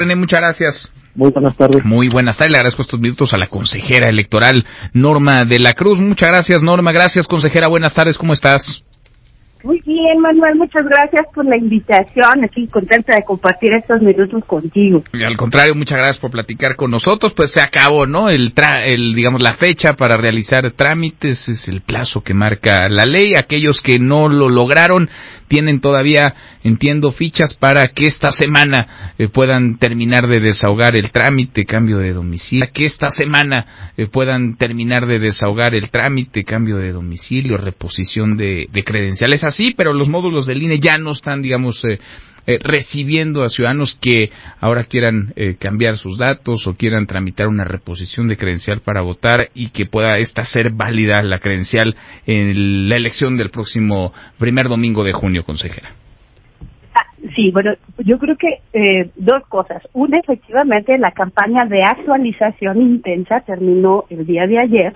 René, muchas gracias. Muy buenas tardes. Muy buenas tardes. Le agradezco estos minutos a la consejera electoral Norma de la Cruz. Muchas gracias, Norma. Gracias, consejera. Buenas tardes. ¿Cómo estás? Muy bien, Manuel, muchas gracias por la invitación. Estoy contenta de compartir estos minutos contigo. Y al contrario, muchas gracias por platicar con nosotros. Pues se acabó, ¿no? Digamos, la fecha para realizar trámites es el plazo que marca la ley. Aquellos que no lo lograron tienen todavía, entiendo, fichas para que esta semana puedan terminar de desahogar el trámite, cambio de domicilio. Que esta semana puedan terminar de desahogar el trámite, cambio de domicilio, reposición de credenciales. Así, pero los módulos del INE ya no están, digamos, recibiendo a ciudadanos que ahora quieran cambiar sus datos o quieran tramitar una reposición de credencial para votar y que pueda esta ser válida la credencial en la elección del próximo primer domingo de junio, consejera. Sí, bueno, yo creo que dos cosas. Una, efectivamente, la campaña de actualización intensa terminó el día de ayer.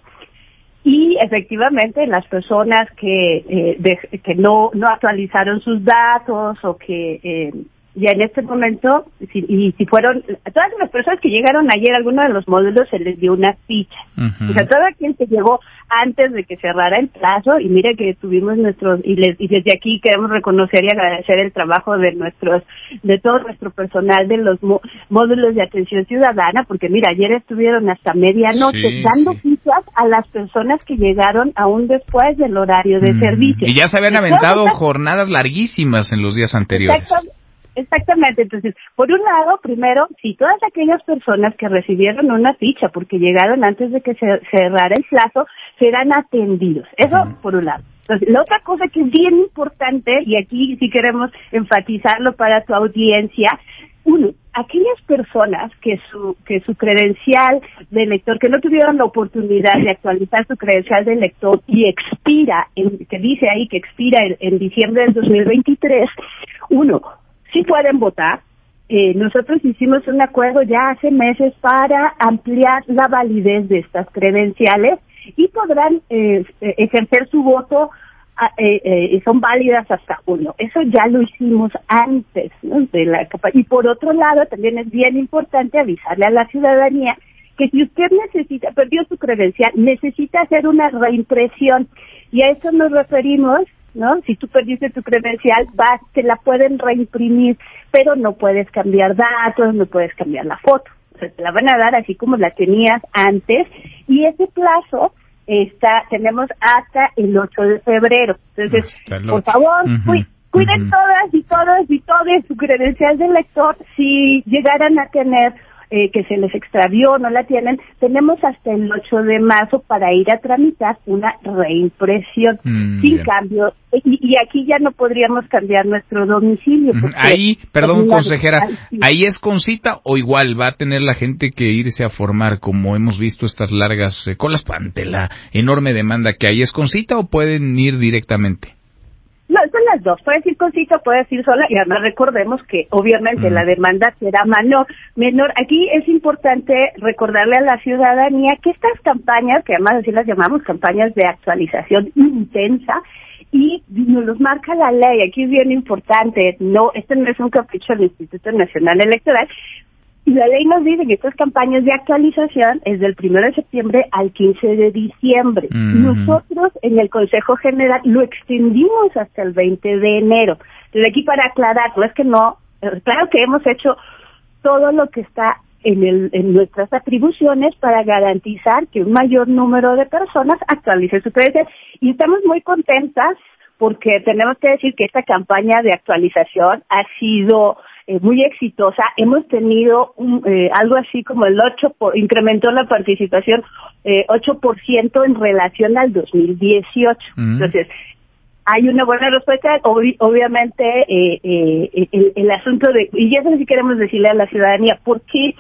Y efectivamente las personas que no actualizaron sus datos o que ya en este momento, si fueron, a todas las personas que llegaron ayer a alguno de los módulos se les dio una ficha. Uh-huh. O sea, todo quien que llegó antes de que cerrara el plazo, y mire que tuvimos y desde aquí queremos reconocer y agradecer el trabajo de todo nuestro personal de los módulos de atención ciudadana, porque mira, ayer estuvieron hasta medianoche dando fichas a las personas que llegaron aún después del horario de servicio. Y ya se habían aventado jornadas larguísimas en los días anteriores. Exactamente, entonces, por un lado, primero, si todas aquellas personas que recibieron una ficha porque llegaron antes de que se cerrara el plazo, serán atendidos. Eso, por un lado. Entonces, la otra cosa que es bien importante, y aquí sí queremos enfatizarlo para tu audiencia, uno, aquellas personas que su credencial de elector, que no tuvieron la oportunidad de actualizar su credencial de elector y expira, que dice ahí que expira en diciembre del 2023, uno, sí pueden votar. Nosotros hicimos un acuerdo ya hace meses para ampliar la validez de estas credenciales y podrán ejercer su voto, son válidas hasta junio. Eso ya lo hicimos antes, ¿no? Y por otro lado, también es bien importante avisarle a la ciudadanía que si usted perdió su credencial, necesita hacer una reimpresión, y a eso nos referimos, ¿no? Si tú perdiste tu credencial, te la pueden reimprimir, pero no puedes cambiar datos, no puedes cambiar la foto. O sea, te la van a dar así como la tenías antes, y ese plazo tenemos hasta el 8 de febrero. Entonces, por favor, cuiden todas y todos su credencial de elector. Si llegaran a tener que se les extravió, no la tienen, tenemos hasta el 8 de marzo para ir a tramitar una reimpresión sin cambio, y aquí ya no podríamos cambiar nuestro domicilio. Ahí, perdón, consejera, ¿ahí es con cita o igual va a tener la gente que irse a formar, como hemos visto estas largas colas ante la enorme demanda que hay? ¿Es con cita o pueden ir directamente? No, son las dos. Puedes ir con cita, puedes ir sola, y además recordemos que obviamente la demanda será menor. Aquí es importante recordarle a la ciudadanía que estas campañas, que además así las llamamos campañas de actualización intensa, y nos los marca la ley. Aquí es bien importante, este no es un capricho del Instituto Nacional Electoral. Y la ley nos dice que estas campañas de actualización es del 1 de septiembre al 15 de diciembre. Nosotros en el Consejo General lo extendimos hasta el 20 de enero. Entonces aquí para aclarar, no es que no, claro que hemos hecho todo lo que está en nuestras atribuciones para garantizar que un mayor número de personas actualice su credencial. Y estamos muy contentas porque tenemos que decir que esta campaña de actualización ha sido muy exitosa. Hemos tenido algo así como incrementó la participación 8% en relación al 2018. Entonces, hay una buena respuesta. Obviamente, el asunto y eso sí queremos decirle a la ciudadanía, ¿por qué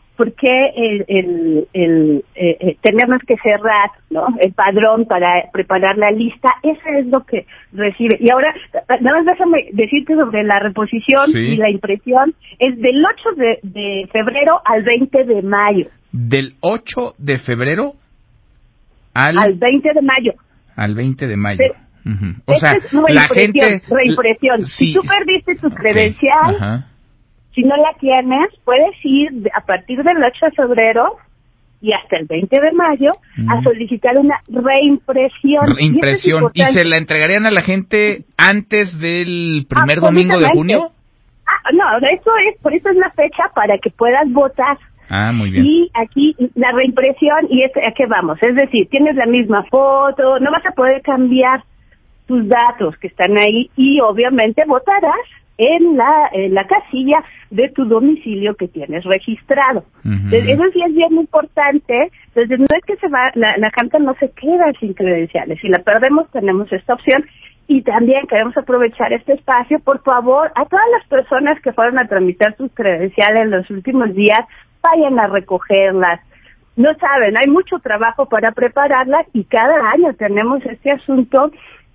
tenemos que cerrar, ¿no?, el padrón para preparar la lista? Eso es lo que recibe. Y ahora, nada más déjame decirte sobre la reposición y la impresión. Es del 8 de febrero al 20 de mayo. ¿Del 8 de febrero al 20 de mayo? Al 20 de mayo. Pero, o sea, es la gente... reimpresión. Si tú perdiste tu credencial... Si no la tienes, puedes ir a partir del 8 de febrero y hasta el 20 de mayo a solicitar una reimpresión. Reimpresión. ¿Y se la entregarían a la gente antes del primer domingo de junio? No, por eso es la fecha para que puedas votar. Muy bien. Y aquí la reimpresión, y ¿a qué vamos? Es decir, tienes la misma foto, no vas a poder cambiar tus datos que están ahí y obviamente votarás en la casilla de tu domicilio que tienes registrado. Entonces, eso sí es bien importante. Entonces, no es que la gente no se queda sin credenciales. Si la perdemos, tenemos esta opción. Y también queremos aprovechar este espacio, por favor, a todas las personas que fueron a tramitar sus credenciales en los últimos días, vayan a recogerlas. No saben, hay mucho trabajo para prepararlas y cada año tenemos este asunto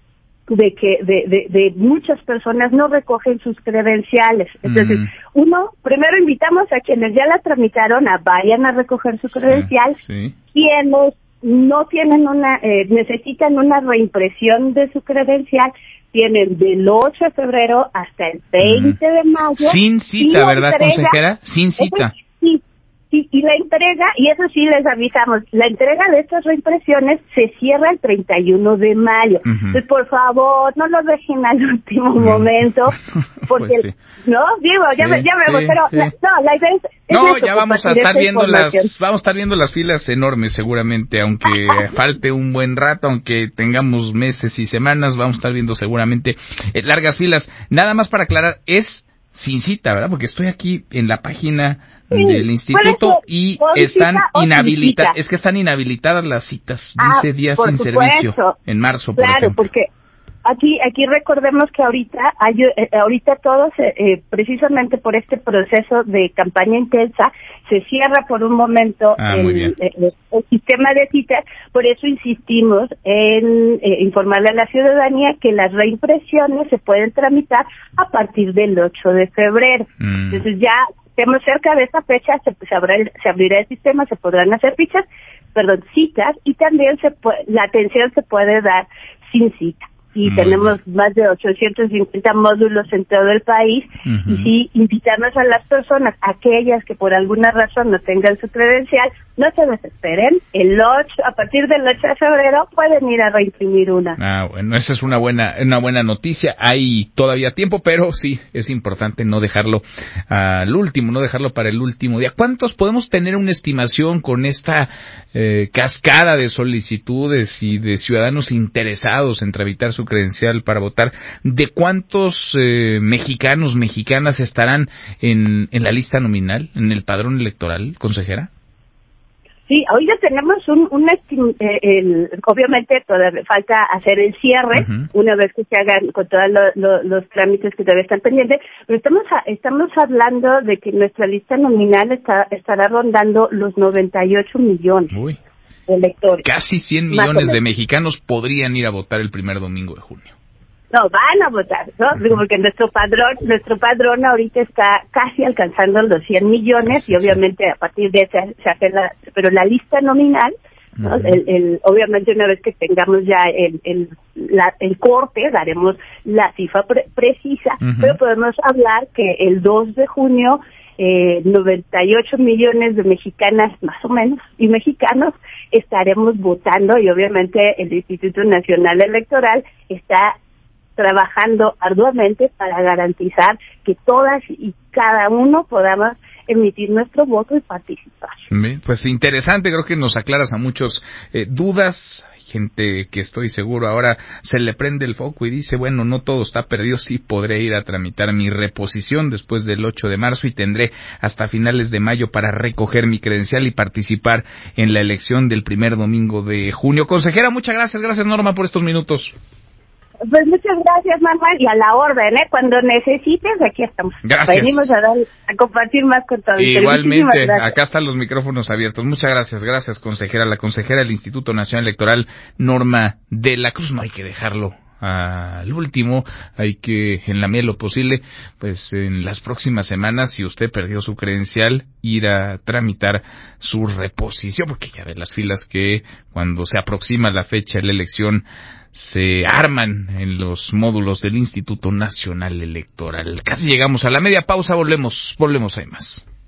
de que de muchas personas no recogen sus credenciales. Entonces, primero invitamos a quienes ya la tramitaron a vayan a recoger su credencial. Sí. Quienes no tienen necesitan una reimpresión de su credencial, tienen del 8 de febrero hasta el 20 de mayo. Sin cita, ¿verdad, consejera? Sin cita. Sí, y la entrega, y eso sí les avisamos, la entrega de estas reimpresiones se cierra el 31 de mayo. Entonces, por favor, no lo dejen al último momento, porque, pues sí. ¿no? Digo, ya me voy, pero la idea es ya vamos a estar viendo las filas enormes seguramente, aunque falte un buen rato, aunque tengamos meses y semanas, vamos a estar viendo seguramente largas filas. Nada más para aclarar, es sin cita, ¿verdad? Porque estoy aquí en la página del instituto y están inhabilitadas. Es que están inhabilitadas las citas. Dice días sin servicio en marzo, por ejemplo. Porque aquí recordemos que ahorita todos, precisamente por este proceso de campaña intensa, se cierra por un momento el sistema de citas. Por eso insistimos en informarle a la ciudadanía que las reimpresiones se pueden tramitar a partir del 8 de febrero. Entonces ya estemos cerca de esa fecha, se abrirá el sistema, se podrán hacer citas, y también la atención se puede dar sin cita. Y tenemos más de 850 módulos en todo el país, y sí, invitarnos a las personas, aquellas que por alguna razón no tengan su credencial, no se desesperen, a partir del 8 de febrero pueden ir a reimprimir una. Bueno, esa es una buena noticia. Hay todavía tiempo, pero sí, es importante no dejarlo al último, no dejarlo para el último día. ¿Cuántos podemos tener una estimación con esta cascada de solicitudes y de ciudadanos interesados en tramitar su credencial para votar? ¿De cuántos mexicanas estarán en la lista nominal, en el padrón electoral, consejera? Sí, hoy ya tenemos obviamente todavía falta hacer el cierre, una vez que se hagan con todos los trámites que todavía están pendientes, pero estamos hablando de que nuestra lista nominal estará rondando los 98 millones de electores. Casi 100 millones de mexicanos podrían ir a votar el primer domingo de junio. No, van a votar, ¿no? Digo, porque nuestro padrón ahorita está casi alcanzando los 100 millones y obviamente a partir de esa se hace pero la lista nominal, ¿no? Obviamente una vez que tengamos ya el corte, daremos la cifra precisa, pero podemos hablar que el 2 de junio 98 millones de mexicanas más o menos y mexicanos estaremos votando, y obviamente el Instituto Nacional Electoral está trabajando arduamente para garantizar que todas y cada uno podamos emitir nuestro voto y participar. Pues interesante, creo que nos aclaras a muchos dudas. Hay gente que estoy seguro ahora se le prende el foco y dice, bueno, no todo está perdido, sí podré ir a tramitar mi reposición después del 8 de marzo y tendré hasta finales de mayo para recoger mi credencial y participar en la elección del primer domingo de junio. Consejera, muchas gracias. Gracias, Norma, por estos minutos. Pues muchas gracias, Manuel, y a la orden, cuando necesites, aquí estamos. Gracias. Venimos a compartir más con todos. Igualmente, acá están los micrófonos abiertos. Muchas gracias, consejera. La consejera del Instituto Nacional Electoral, Norma de la Cruz. No hay que dejarlo al último. Hay que, en la medida de lo posible, pues en las próximas semanas, si usted perdió su credencial, ir a tramitar su reposición, porque ya ve las filas que cuando se aproxima la fecha de la elección se arman en los módulos del Instituto Nacional Electoral. Casi llegamos a la media pausa, volvemos, hay más.